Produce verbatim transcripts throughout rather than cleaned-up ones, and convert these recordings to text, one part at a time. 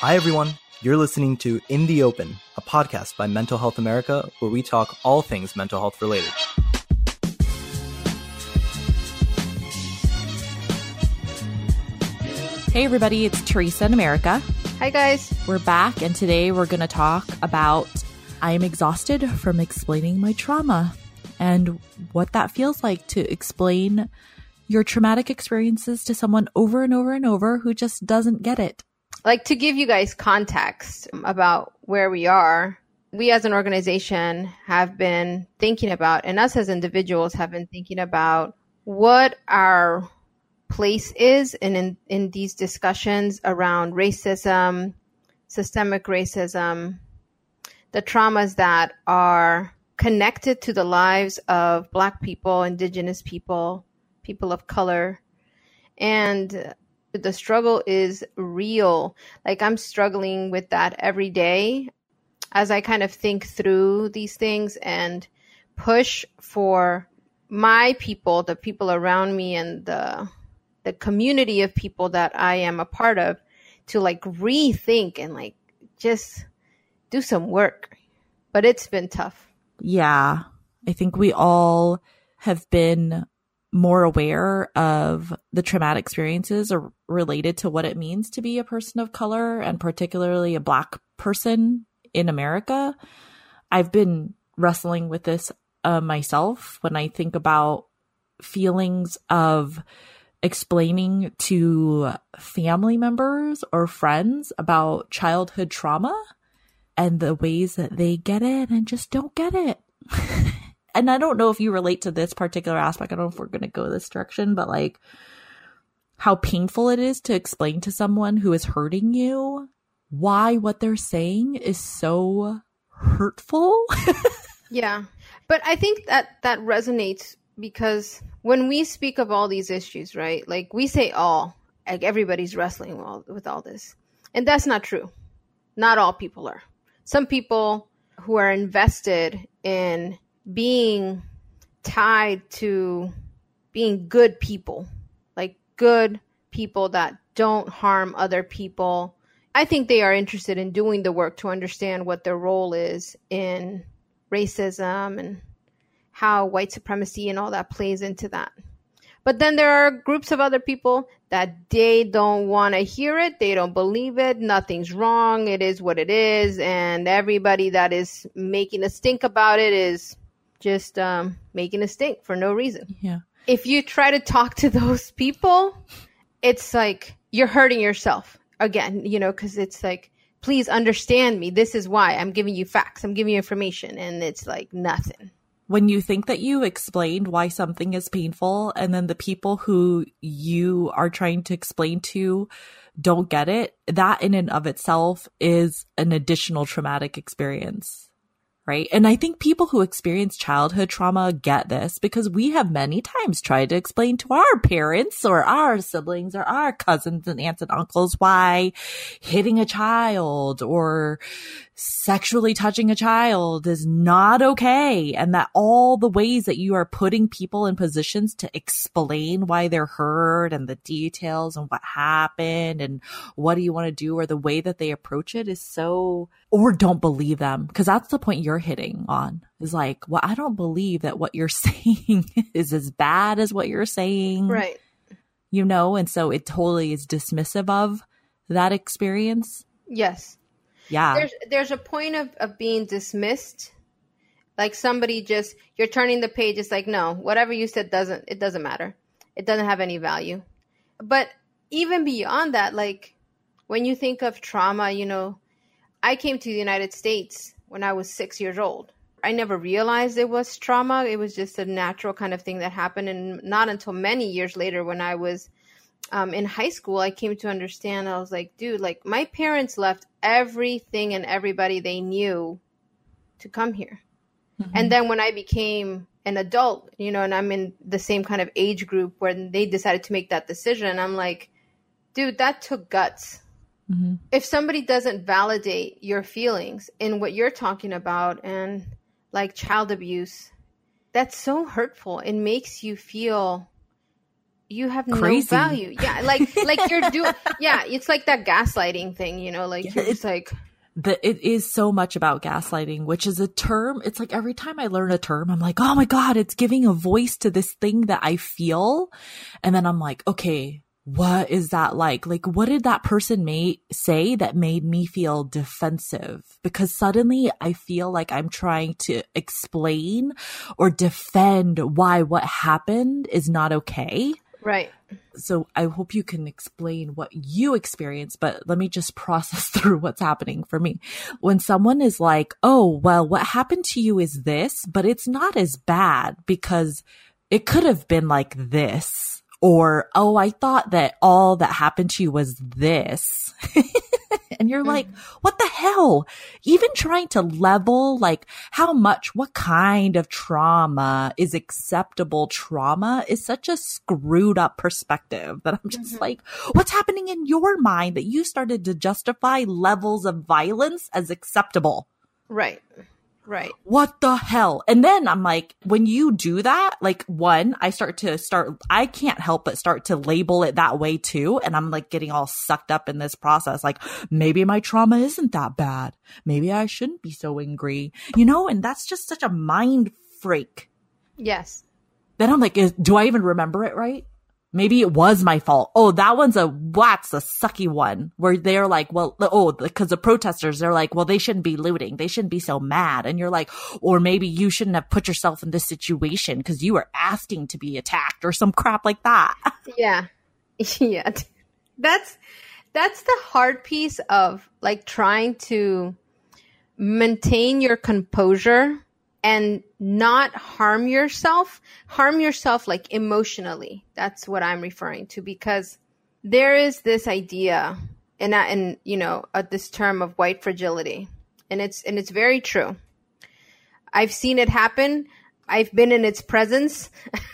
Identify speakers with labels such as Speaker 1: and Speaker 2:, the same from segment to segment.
Speaker 1: Hi, everyone. You're listening to In the Open, a podcast by Mental Health America, where we talk all things mental health related.
Speaker 2: Hey, everybody. It's Teresa in America.
Speaker 3: Hi, guys.
Speaker 2: We're back, and today we're going to talk about I am exhausted from explaining my trauma and what that feels like to explain your traumatic experiences to someone over and over and over who just doesn't get it.
Speaker 3: Like, to give you guys context about where we are, we as an organization have been thinking about, and us as individuals have been thinking about what our place is in, in, in these discussions around racism, systemic racism, the traumas that are connected to the lives of Black people, Indigenous people, people of color. And the struggle is real. Like, I'm struggling with that every day as I kind of think through these things and push for my people, the people around me, and the the community of people that I am a part of to like rethink and like just do some work. But it's been tough.
Speaker 2: Yeah. I think we all have been more aware of the traumatic experiences or related to what it means to be a person of color, and particularly a Black person in America. I've been wrestling with this uh, myself when I think about feelings of explaining to family members or friends about childhood trauma and the ways that they get it and just don't get it. And I don't know if you relate to this particular aspect. I don't know if we're going to go this direction, but like how painful it is to explain to someone who is hurting you why what they're saying is so hurtful.
Speaker 3: Yeah. But I think that that resonates because when we speak of all these issues, right, like we say all, like everybody's wrestling with all, with all this. And that's not true. Not all people are. Some people who are invested in being tied to being good people, like good people that don't harm other people. I think they are interested in doing the work to understand what their role is in racism and how white supremacy and all that plays into that. But then there are groups of other people that they don't want to hear it. They don't believe it. Nothing's wrong. It is what it is. And everybody that is making a stink about it is just um, making a stink for no reason.
Speaker 2: Yeah.
Speaker 3: If you try to talk to those people, it's like you're hurting yourself again, you know, because it's like, please understand me. This is why I'm giving you facts. I'm giving you information. And it's like nothing.
Speaker 2: When you think that you explained why something is painful and then the people who you are trying to explain to don't get it, that in and of itself is an additional traumatic experience. Right. And I think people who experience childhood trauma get this because we have many times tried to explain to our parents or our siblings or our cousins and aunts and uncles why hitting a child or sexually touching a child is not okay. And that all the ways that you are putting people in positions to explain why they're hurt and the details and what happened and what do you want to do, or the way that they approach it is so, or don't believe them. Because that's the point you're hitting on, is like, well, I don't believe that what you're saying is as bad as what you're saying.
Speaker 3: Right.
Speaker 2: You know, and so it totally is dismissive of that experience.
Speaker 3: Yes.
Speaker 2: Yeah.
Speaker 3: There's there's a point of, of being dismissed. Like somebody just, you're turning the page. It's like, no, whatever you said doesn't, it doesn't matter. It doesn't have any value. But even beyond that, like when you think of trauma, you know, I came to the United States when I was six years old. I never realized it was trauma. It was just a natural kind of thing that happened. And not until many years later when I was um, in high school, I came to understand. I was like, dude, like my parents left everything and everybody they knew to come here. Mm-hmm. And then when I became an adult, you know, and I'm in the same kind of age group where they decided to make that decision, I'm like, dude, that took guts. Mm-hmm. If somebody doesn't validate your feelings in what you're talking about and like child abuse, that's so hurtful. It makes you feel you have
Speaker 2: Crazy.
Speaker 3: no value. Yeah, like like you're doing. Yeah, it's like that gaslighting thing, you know. Like
Speaker 2: Yeah,
Speaker 3: you're just
Speaker 2: it's-
Speaker 3: like,
Speaker 2: The, it is so much about gaslighting, which is a term. It's like every time I learn a term, I'm like, oh my God, it's giving a voice to this thing that I feel. And then I'm like, okay, what is that like? Like, what did that person may say that made me feel defensive? Because suddenly I feel like I'm trying to explain or defend why what happened is not okay.
Speaker 3: right.
Speaker 2: So I hope you can explain what you experience, but let me just process through what's happening for me. When someone is like, oh, well, what happened to you is this, but it's not as bad because it could have been like this. Or, oh, I thought that all that happened to you was this. And you're like, what the hell? Even trying to level, like, how much, what kind of trauma is acceptable trauma is such a screwed up perspective that I'm just
Speaker 3: Mm-hmm.
Speaker 2: like, what's happening in your mind that you started to justify levels of violence as acceptable?
Speaker 3: Right. Right.
Speaker 2: What the hell? And then I'm like, when you do that, like one, I start to start, I can't help but start to label it that way too. And I'm like getting all sucked up in this process. Like maybe my trauma isn't that bad. Maybe I shouldn't be so angry, you know? And that's just such a mind freak.
Speaker 3: Yes.
Speaker 2: Then I'm like, is, do I even remember it right? Maybe it was my fault. Oh, that one's a, that's a sucky one where they're like, well, oh, because the protesters, they're like, well, they shouldn't be looting. They shouldn't be so mad. And you're like, or maybe you shouldn't have put yourself in this situation because you were asking to be attacked or some crap like that.
Speaker 3: Yeah. Yeah. That's, that's the hard piece of like trying to maintain your composure and not harm yourself, harm yourself like emotionally. That's what I'm referring to, because there is this idea and, and you know, uh, this term of white fragility. And it's, and it's very true. I've seen it happen. I've been in its presence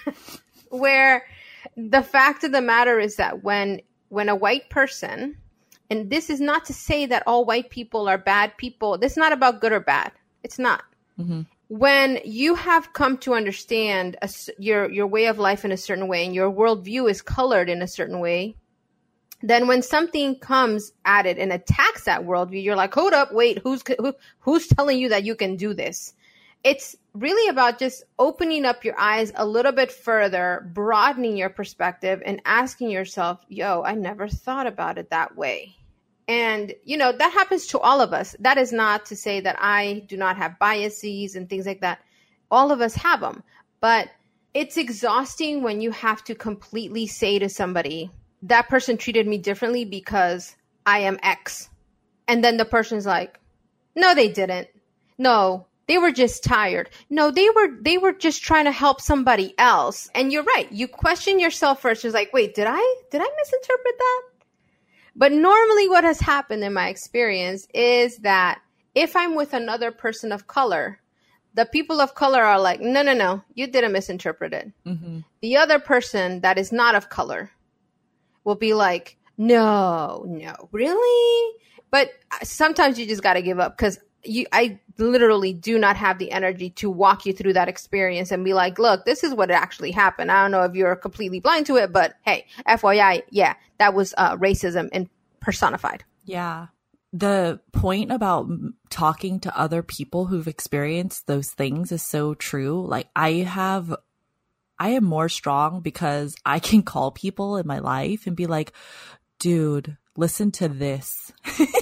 Speaker 3: where the fact of the matter is that when, when a white person, and this is not to say that all white people are bad people. This is not about good or bad. It's not.
Speaker 2: Mm-hmm.
Speaker 3: When you have come to understand a, your your way of life in a certain way and your worldview is colored in a certain way, then when something comes at it and attacks that worldview, you're like, hold up, wait, who's who, who's telling you that you can do this? It's really about just opening up your eyes a little bit further, broadening your perspective and asking yourself, yo, I never thought about it that way. And, you know, that happens to all of us. That is not to say that I do not have biases and things like that. All of us have them. But it's exhausting when you have to completely say to somebody, that person treated me differently because I am X. And then the person's like, no, they didn't. No, they were just tired. No, they were they were just trying to help somebody else. And you're right. You question yourself first. It's like, wait, did I did I misinterpret that? But normally what has happened in my experience is that if I'm with another person of color, the people of color are like, no, no, no, you didn't misinterpret it. Mm-hmm. The other person that is not of color will be like, no, no, really? But sometimes you just got to give up because you, I literally do not have the energy to walk you through that experience and be like, look, this is what actually happened. I don't know if you're completely blind to it, but hey, F Y I, yeah, that was uh, racism and personified.
Speaker 2: Yeah. The point about talking to other people who've experienced those things is so true. Like I have, I am more strong because I can call people in my life and be like, dude, listen to this.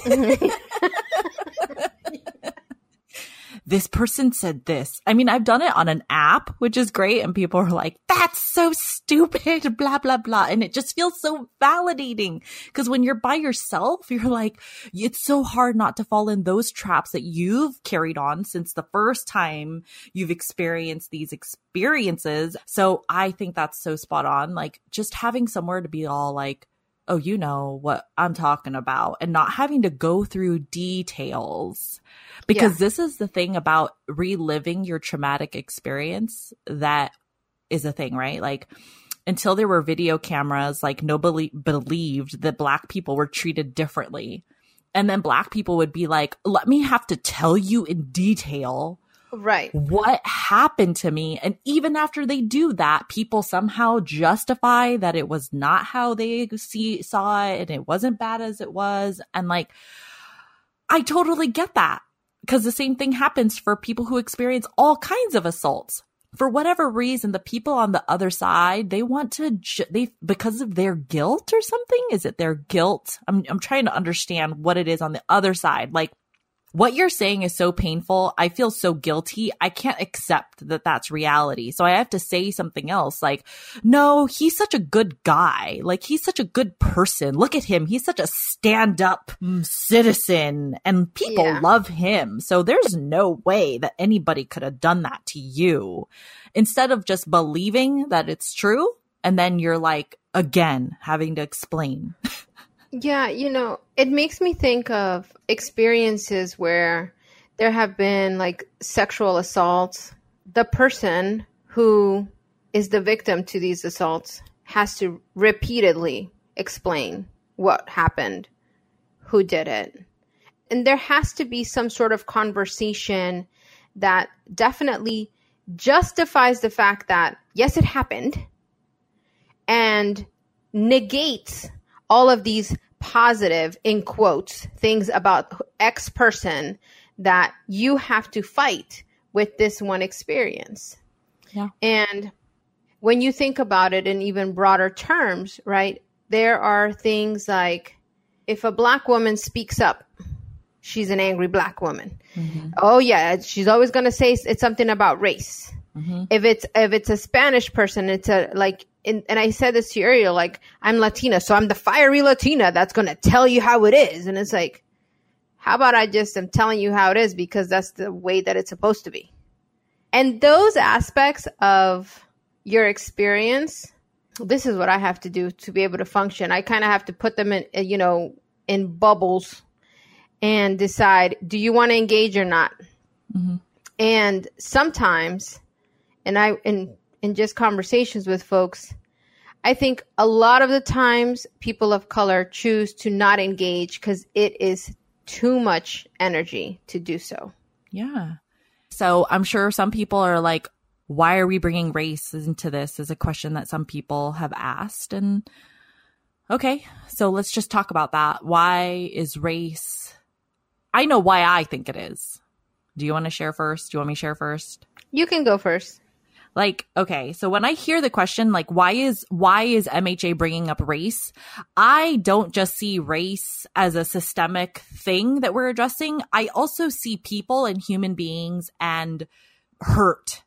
Speaker 2: This person said this. I mean, I've done it on an app, which is great. And people are like, that's so stupid, blah, blah, blah. And it just feels so validating because when you're by yourself, you're like, it's so hard not to fall in those traps that you've carried on since the first time you've experienced these experiences. So I think that's so spot on. Like just having somewhere to be all like, oh, you know what I'm talking about and not having to go through details. Because yeah. This is the thing about reliving your traumatic experience that is a thing, right? Like until there were video cameras, like nobody believed that Black people were treated differently. And then Black people would be like, let me have to tell you in detail
Speaker 3: Right.
Speaker 2: What happened to me? And even after they do that, people somehow justify that it was not how they see saw it and it wasn't bad as it was. And like, I totally get that, because the same thing happens for people who experience all kinds of assaults. For whatever reason, the people on the other side, they want to, ju- they, because of their guilt or something. Is it their guilt? I'm, I'm trying to understand what it is on the other side. Like, what you're saying is so painful. I feel so guilty. I can't accept that that's reality. So I have to say something else like, no, he's such a good guy. Like, he's such a good person. Look at him. He's such a stand-up citizen and people
Speaker 3: Yeah.
Speaker 2: love him. So there's no way that anybody could have done that to you. Instead of just believing that it's true. And then you're like, again, having to explain.
Speaker 3: Yeah, you know, it makes me think of experiences where there have been like sexual assaults. The person who is the victim to these assaults has to repeatedly explain what happened, who did it. And there has to be some sort of conversation that definitely justifies the fact that, yes, it happened, and negates all of these positive, in quotes, things about X person that you have to fight with this one experience.
Speaker 2: Yeah.
Speaker 3: And when you think about it in even broader terms, right, there are things like if a Black woman speaks up, she's an angry Black woman. Mm-hmm. Oh, yeah, she's always going to say it's something about race. Mm-hmm. If it's if it's a Spanish person, it's a like, in, and I said this to you earlier, like, I'm Latina, so I'm the fiery Latina that's going to tell you how it is. And it's like, how about I just am telling you how it is because that's the way that it's supposed to be. And those aspects of your experience, this is what I have to do to be able to function. I kind of have to put them in, you know, in bubbles and decide, do you want to engage or not? Mm-hmm. And sometimes, and I, in, in just conversations with folks, I think a lot of the times people of color choose to not engage because it is too much energy to do so.
Speaker 2: Yeah. So I'm sure some people are like, why are we bringing race into this is a question that some people have asked. And okay, so let's just talk about that. Why is race? I know why I think it is. Do you want to share first? Do you want me to share first?
Speaker 3: You can go first.
Speaker 2: Like, okay, so when I hear the question, like, why is why is M H A bringing up race? I don't just see race as a systemic thing that we're addressing. I also see people and human beings and hurt.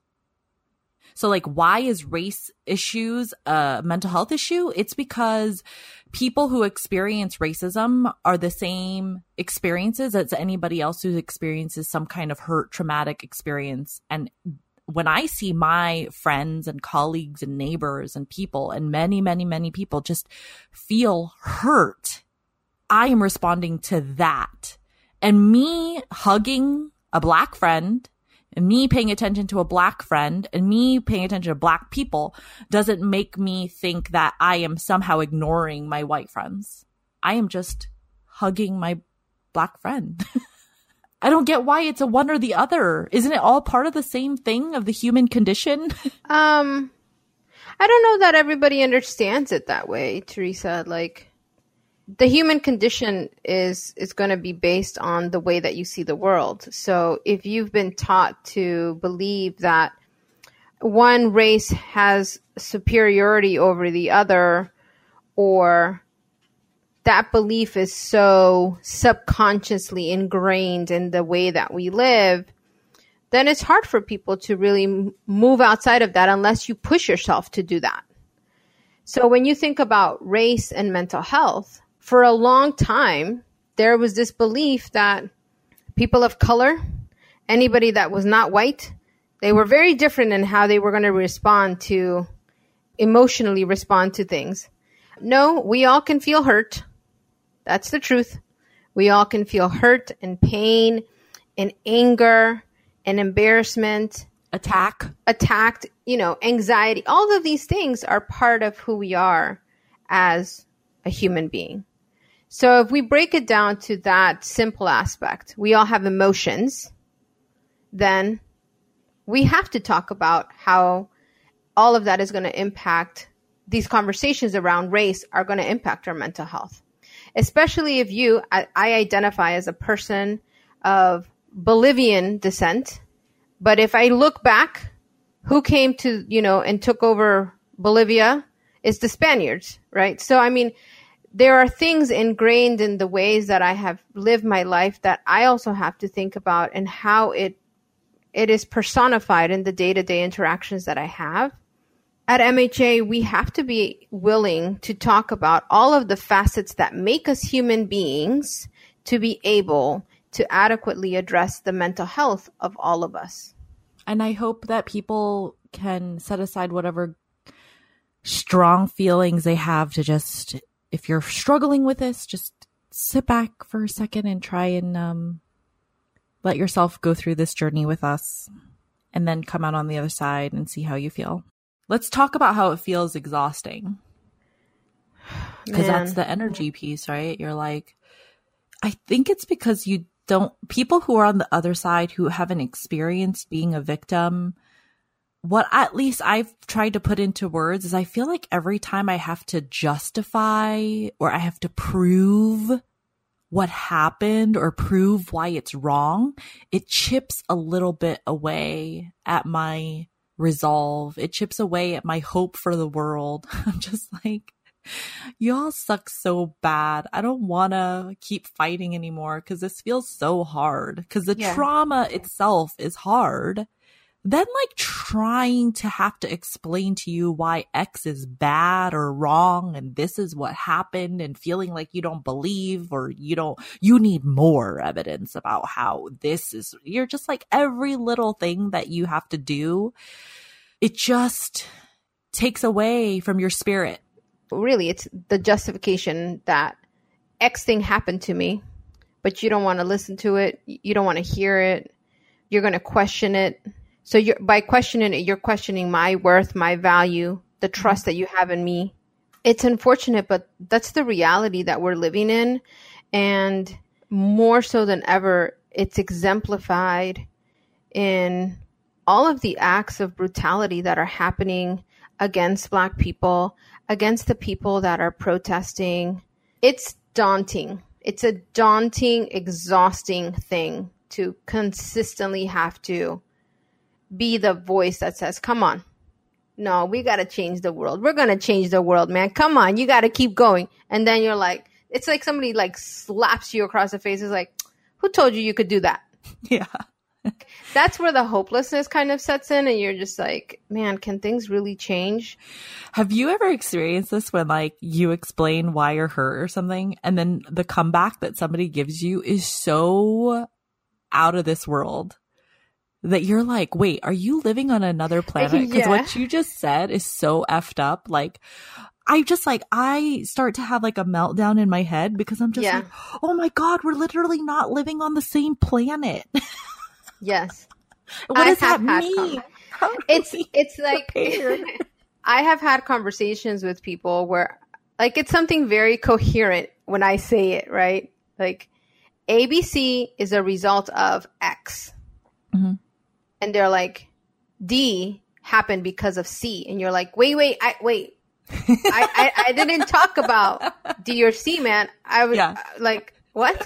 Speaker 2: So, like, why is race issues a mental health issue? It's because people who experience racism are the same experiences as anybody else who experiences some kind of hurt, traumatic experience. And when I see my friends and colleagues and neighbors and people and many, many, many people just feel hurt, I am responding to that. And me hugging a Black friend and me paying attention to a Black friend and me paying attention to Black people doesn't make me think that I am somehow ignoring my white friends. I am just hugging my Black friend. I don't get why it's a one or the other. Isn't it all part of the same thing of the human condition?
Speaker 3: um, I don't know that everybody understands it that way, Teresa. Like, the human condition is is going to be based on the way that you see the world. So if you've been taught to believe that one race has superiority over the other, or that belief is so subconsciously ingrained in the way that we live, then it's hard for people to really move outside of that unless you push yourself to do that. So when you think about race and mental health, for a long time, there was this belief that people of color, anybody that was not white, they were very different in how they were going to respond to, emotionally respond to things. No, we all can feel hurt. That's the truth. We all can feel hurt and pain and anger and embarrassment.
Speaker 2: Attack.
Speaker 3: Attacked, you know, anxiety. All of these things are part of who we are as a human being. So if we break it down to that simple aspect, we all have emotions, then we have to talk about how all of that is going to impact, these conversations around race are going to impact our mental health. Especially if you, I, I identify as a person of Bolivian descent, but if I look back, who came to, you know, and took over Bolivia is the Spaniards, right? So, I mean, there are things ingrained in the ways that I have lived my life that I also have to think about, and how it it is personified in the day-to-day interactions that I have. At M H A, we have to be willing to talk about all of the facets that make us human beings to be able to adequately address the mental health of all of us.
Speaker 2: And I hope that people can set aside whatever strong feelings they have to just, if you're struggling with this, just sit back for a second and try and um, let yourself go through this journey with us, and then come out on the other side and see how you feel. Let's talk about how it feels exhausting. Because that's the energy piece, right? You're like, I think it's because you don't, people who are on the other side who haven't experienced being a victim, what at least I've tried to put into words is I feel like every time I have to justify or I have to prove what happened or prove why it's wrong, it chips a little bit away at my resolve. It chips away at my hope for the world. I'm just like, y'all suck so bad. I don't want to keep fighting anymore because this feels so hard. Because the yeah. trauma itself is hard. Then like trying to have to explain to you why X is bad or wrong and this is what happened, and feeling like you don't believe or you don't, you need more evidence about how this is, you're just like every little thing that you have to do, it just takes away from your spirit.
Speaker 3: Really, it's the justification that X thing happened to me, but you don't want to listen to it. You don't want to hear it. You're going to question it. So you're, by questioning it, you're questioning my worth, my value, the trust that you have in me. It's unfortunate, but that's the reality that we're living in. And more so than ever, it's exemplified in all of the acts of brutality that are happening against Black people, against the people that are protesting. It's daunting. It's a daunting, exhausting thing to consistently have to be the voice that says, come on. No, we got to change the world. We're going to change the world, man. Come on. You got to keep going. And then you're like, it's like somebody like slaps you across the face. It's like, who told you you could do that?
Speaker 2: Yeah.
Speaker 3: That's where the hopelessness kind of sets in. And you're just like, man, can things really change?
Speaker 2: Have you ever experienced this when like you explain why you're hurt or something, and then the comeback that somebody gives you is so out of this world that you're like, wait, are you living on another planet? Because yeah. what you just said is so effed up. Like, I just like, I start to have like a meltdown in my head because I'm just yeah. like, oh my God, we're literally not living on the same planet.
Speaker 3: Yes.
Speaker 2: What I does that mean?
Speaker 3: Com- it's, it's like, I have had conversations with people where like, it's something very coherent when I say it, right? Like A B C is a result of X. Mm-hmm. And they're like, D happened because of C. And you're like, wait, wait, I, wait. I, I, I didn't talk about D or C, man. I was yeah. like, what?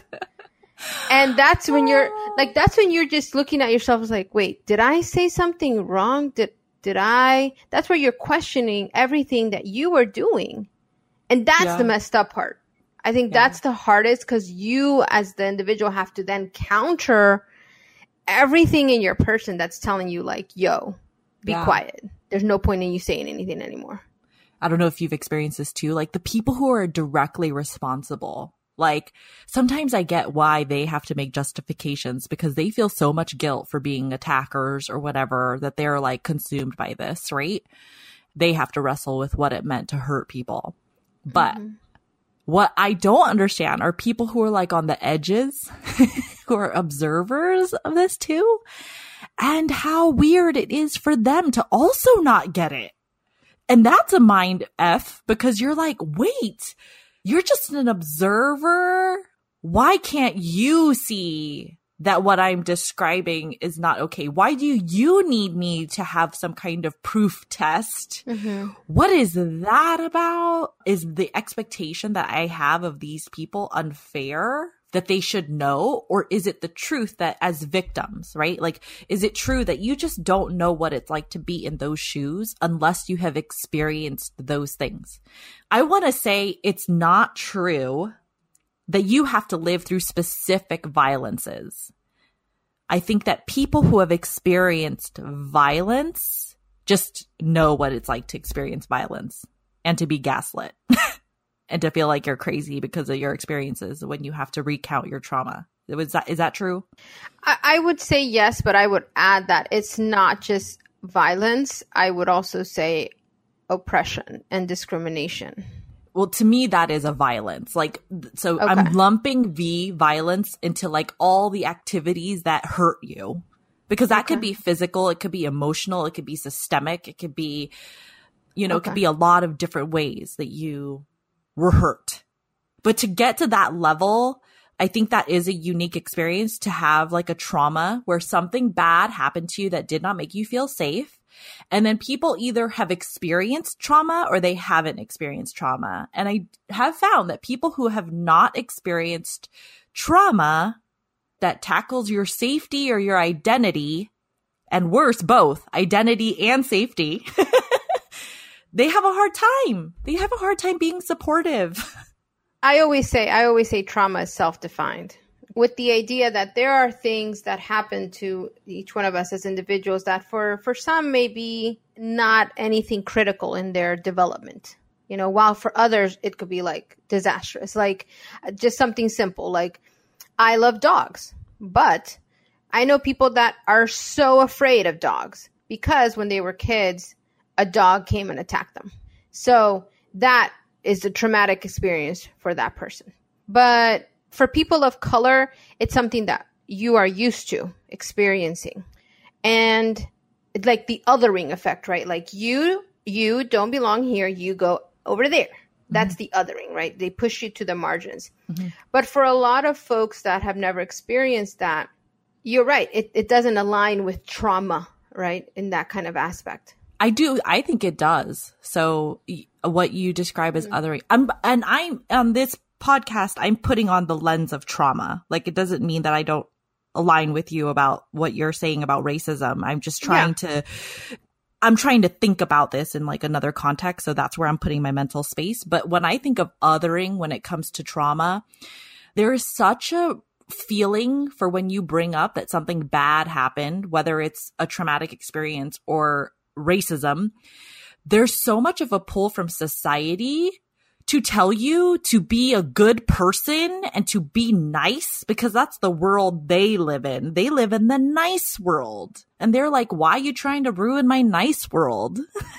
Speaker 3: And that's when you're like, that's when you're just looking at yourself as like, wait, did I say something wrong? Did, did I? That's where you're questioning everything that you were doing. And that's yeah. the messed up part. I think yeah. that's the hardest because you as the individual have to then counter everything in your person that's telling you like, yo, be yeah. quiet. There's no point in you saying anything anymore.
Speaker 2: I don't know if you've experienced this too. Like the people who are directly responsible, like sometimes I get why they have to make justifications because they feel so much guilt for being attackers or whatever that they're like consumed by this, right? They have to wrestle with what it meant to hurt people. But mm-hmm. what I don't understand are people who are like on the edges, who are observers of this too, and how weird it is for them to also not get it. And that's a mind F because you're like, wait, you're just an observer. Why can't you see that what I'm describing is not okay. Why do you need me to have some kind of proof test? Mm-hmm. What is that about? Is the expectation that I have of these people unfair? That they should know? Or is it the truth that as victims, right? Like, is it true that you just don't know what it's like to be in those shoes unless you have experienced those things? I want to say it's not true that you have to live through specific violences. I think that people who have experienced violence just know what it's like to experience violence and to be gaslit. And to feel like you're crazy because of your experiences when you have to recount your trauma. Is that, is that true?
Speaker 3: I, I would say yes, but I would add that it's not just violence. I would also say oppression and discrimination.
Speaker 2: Well, to me, that is a violence. Like, so
Speaker 3: Okay.
Speaker 2: I'm lumping V violence into like all the activities that hurt you. Because that
Speaker 3: Okay.
Speaker 2: could be physical, it could be emotional, it could be systemic, it could be, you know,
Speaker 3: Okay.
Speaker 2: it could be a lot of different ways that you were hurt. But to get to that level, I think that is a unique experience to have like a trauma where something bad happened to you that did not make you feel safe. And then people either have experienced trauma or they haven't experienced trauma. And I have found that people who have not experienced trauma that tackles your safety or your identity, and worse, both identity and safety, they have a hard time. They have a hard time being supportive.
Speaker 3: I always say, I always say trauma is self-defined, with the idea that there are things that happen to each one of us as individuals that for, for some may be not anything critical in their development. You know, while for others, it could be like disastrous, like just something simple, like I love dogs, but I know people that are so afraid of dogs because when they were kids, a dog came and attacked them. So that is a traumatic experience for that person. But for people of color, it's something that you are used to experiencing. And it's like the othering effect, right? Like you, you don't belong here. You go over there. That's mm-hmm. the othering, right? They push you to the margins. Mm-hmm. But for a lot of folks that have never experienced that, you're right. It, it doesn't align with trauma, right? In that kind of aspect.
Speaker 2: I do. I think it does. So what you describe as mm-hmm. othering, I'm, and I'm on this podcast, I'm putting on the lens of trauma. Like, it doesn't mean that I don't align with you about what you're saying about racism. I'm just trying yeah. to, I'm trying to think about this in like another context. So that's where I'm putting my mental space. But when I think of othering, when it comes to trauma, there is such a feeling for when you bring up that something bad happened, whether it's a traumatic experience or racism, there's so much of a pull from society to tell you to be a good person and to be nice, because that's the world they live in. They live in the nice world. And they're like, why are you trying to ruin my nice world?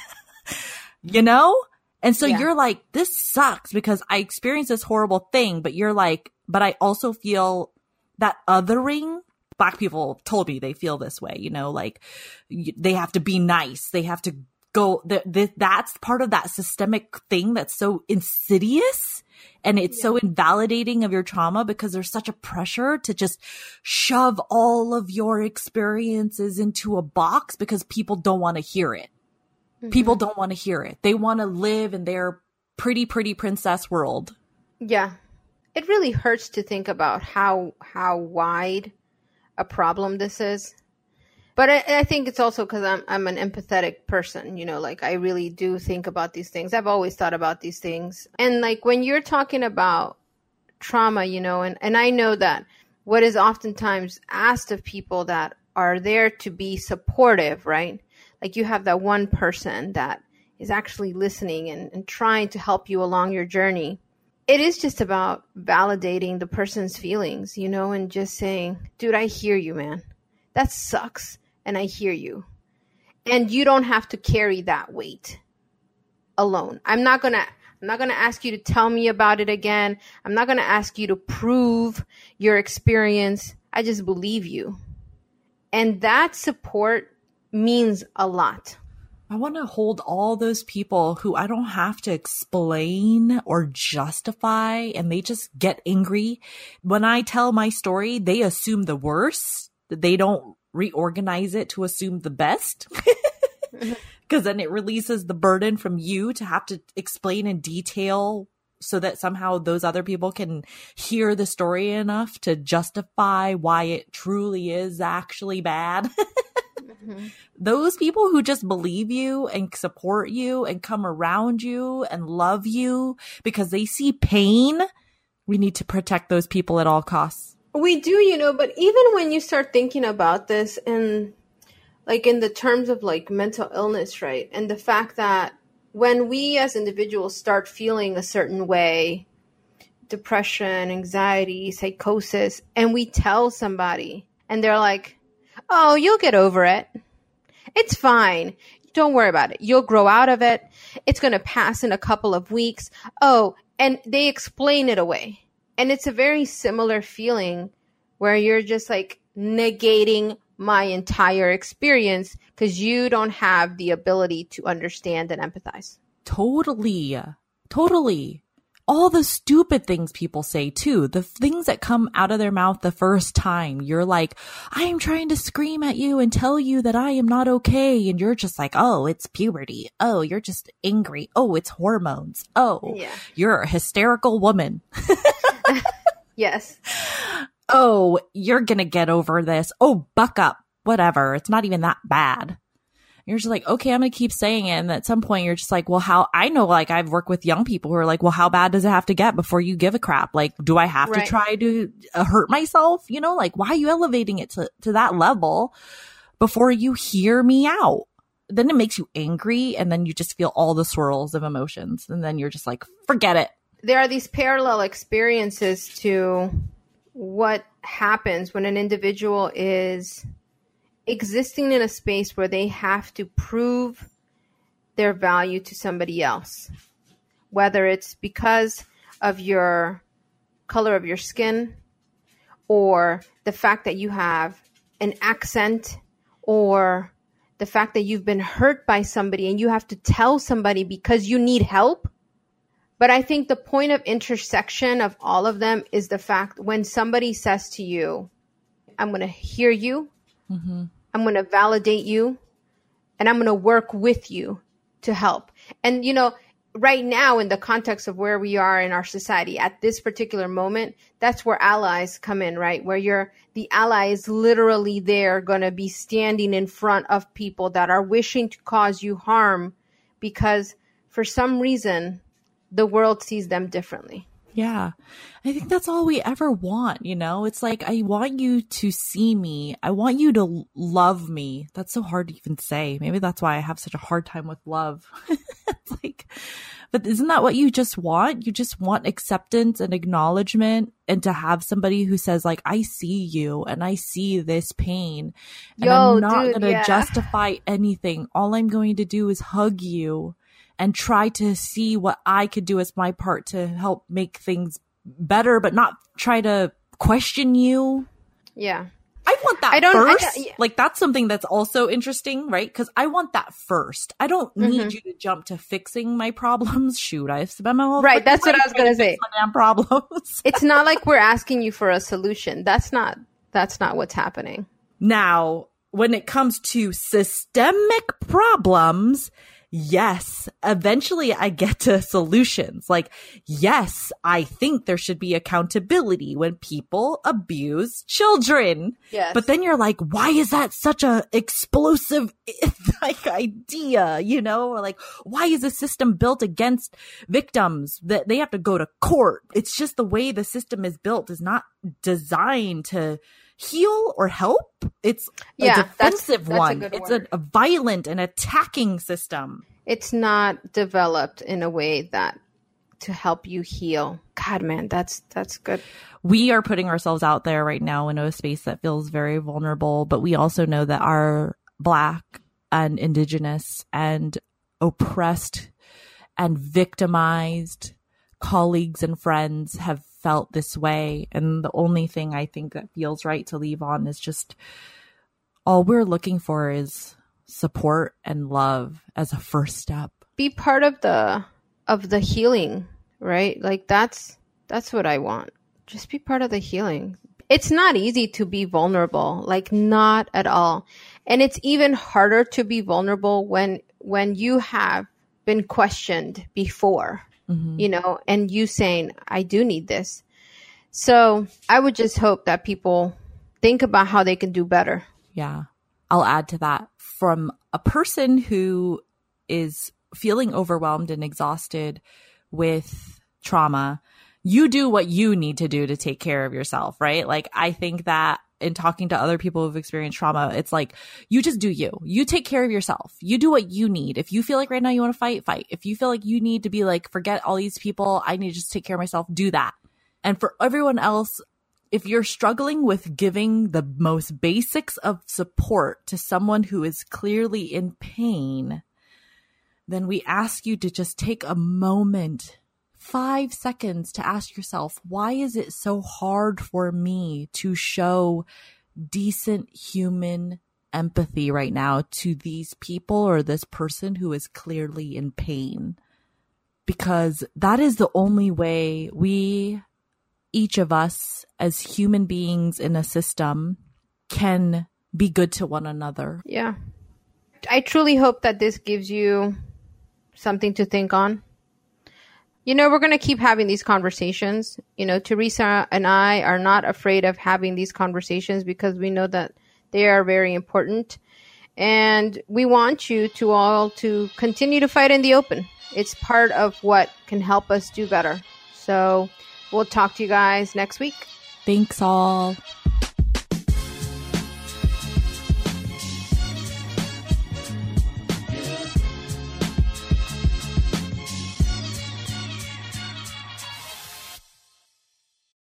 Speaker 2: You know? And so yeah. you're like, this sucks because I experienced this horrible thing, but you're like, but I also feel that othering. Black people told me they feel this way, you know, like they have to be nice. They have to go, th- th- that's part of that systemic thing that's so insidious. And it's yeah. so invalidating of your trauma because there's such a pressure to just shove all of your experiences into a box because people don't want to hear it. Mm-hmm. People don't want to hear it. They want to live in their pretty, pretty princess world.
Speaker 3: Yeah. It really hurts to think about how, how wide a problem this is. But I, I think it's also because I'm I'm an empathetic person, you know, like I really do think about these things. I've always thought about these things. And like when you're talking about trauma, you know, and, and I know that what is oftentimes asked of people that are there to be supportive, right? Like you have that one person that is actually listening and, and trying to help you along your journey. It is just about validating the person's feelings, you know, and just saying, dude, I hear you, man. That sucks. And I hear you. And you don't have to carry that weight alone. I'm not going to I'm not going to ask you to tell me about it again. I'm not going to ask you to prove your experience. I just believe you. And that support means a lot.
Speaker 2: I want to hold all those people who I don't have to explain or justify, and they just get angry. When I tell my story, they assume the worst. They don't reorganize it to assume the best. Because then it releases the burden from you to have to explain in detail so that somehow those other people can hear the story enough to justify why it truly is actually bad. Mm-hmm. Those people who just believe you and support you and come around you and love you because they see pain, we need to protect those people at all costs.
Speaker 3: We do, you know, but even when you start thinking about this and like in the terms of like mental illness, right? And the fact that when we as individuals start feeling a certain way, depression, anxiety, psychosis, and we tell somebody and they're like, oh, you'll get over it. It's fine. Don't worry about it. You'll grow out of it. It's going to pass in a couple of weeks. Oh, and they explain it away. And it's a very similar feeling where you're just like negating my entire experience because you don't have the ability to understand and empathize.
Speaker 2: Totally. Totally. All the stupid things people say too, the things that come out of their mouth the first time, you're like, I am trying to scream at you and tell you that I am not okay. And you're just like, oh, it's puberty. Oh, you're just angry. Oh, it's hormones. Oh, yeah. You're a hysterical woman.
Speaker 3: Yes.
Speaker 2: Oh, you're going to get over this. Oh, buck up. Whatever. It's not even that bad. You're just like, okay, I'm going to keep saying it. And at some point you're just like, well, how I know, like I've worked with young people who are like, well, how bad does it have to get before you give a crap? Like, do I have right. to try to uh, hurt myself? You know, like why are you elevating it to, to that level before you hear me out? Then it makes you angry. And then you just feel all the swirls of emotions. And then you're just like, forget it.
Speaker 3: There are these parallel experiences to what happens when an individual is existing in a space where they have to prove their value to somebody else, whether it's because of your color of your skin or the fact that you have an accent or the fact that you've been hurt by somebody and you have to tell somebody because you need help. But I think the point of intersection of all of them is the fact when somebody says to you, I'm going to hear you. Mm-hmm. I'm going to validate you and I'm going to work with you to help. And, you know, right now in the context of where we are in our society at this particular moment, that's where allies come in, right? Where you're the ally is literally there going to be standing in front of people that are wishing to cause you harm because for some reason the world sees them differently.
Speaker 2: Yeah. I think that's all we ever want, you know? It's like, I want you to see me. I want you to love me. That's so hard to even say. Maybe that's why I have such a hard time with love. It's like, but isn't that what you just want? You just want acceptance and acknowledgement and to have somebody who says like, I see you and I see this pain and Yo, I'm not going to yeah. justify anything. All I'm going to do is hug you and try to see what I could do as my part to help make things better, but not try to question you.
Speaker 3: Yeah.
Speaker 2: I want that I don't, first. I don't, yeah. Like, that's something that's also interesting, right? Because I want that first. I don't mm-hmm. need you to jump to fixing my problems. Shoot, I've spent my whole
Speaker 3: Right, that's what I was going to say.
Speaker 2: My damn problems.
Speaker 3: It's not like we're asking you for a solution. That's not, that's not what's happening.
Speaker 2: Now, when it comes to systemic problems, yes, eventually I get to solutions. Like, yes, I think there should be accountability when people abuse children.
Speaker 3: Yes.
Speaker 2: But then you're like, why is that such a explosive like idea? You know, or like, why is a system built against victims that they have to go to court? It's just the way the system is built is not designed to heal or help. It's
Speaker 3: yeah,
Speaker 2: a defensive
Speaker 3: that's, that's
Speaker 2: one.
Speaker 3: A
Speaker 2: it's a, a violent and attacking system.
Speaker 3: It's not developed in a way that to help you heal. God, man, that's that's good.
Speaker 2: We are putting ourselves out there right now in a space that feels very vulnerable, but we also know that our Black and Indigenous and oppressed and victimized colleagues and friends have felt this way. And the only thing I think that feels right to leave on is just all we're looking for is support and love as a first step.
Speaker 3: Be part of the of the healing, right? Like that's that's what I want. Just be part of the healing. It's not easy to be vulnerable, like not at all. And it's even harder to be vulnerable when when you have been questioned before, mm-hmm. you know, and you saying, I do need this. So I would just hope that people think about how they can do better.
Speaker 2: Yeah. I'll add to that. From a person who is feeling overwhelmed and exhausted with trauma, you do what you need to do to take care of yourself, right? Like, I think that in talking to other people who've experienced trauma, it's like, you just do you. You take care of yourself. You do what you need. If you feel like right now you want to fight, fight. If you feel like you need to be like, forget all these people, I need to just take care of myself, do that. And for everyone else, if you're struggling with giving the most basics of support to someone who is clearly in pain, then we ask you to just take a moment, five seconds, to ask yourself, why is it so hard for me to show decent human empathy right now to these people or this person who is clearly in pain? Because that is the only way we, each of us as human beings in a system, can be good to one another.
Speaker 3: Yeah. I truly hope that this gives you something to think on. You know, we're going to keep having these conversations. You know, Teresa and I are not afraid of having these conversations because we know that they are very important. And we want you to all to continue to fight in the open. It's part of what can help us do better. So we'll talk to you guys next week.
Speaker 2: Thanks all.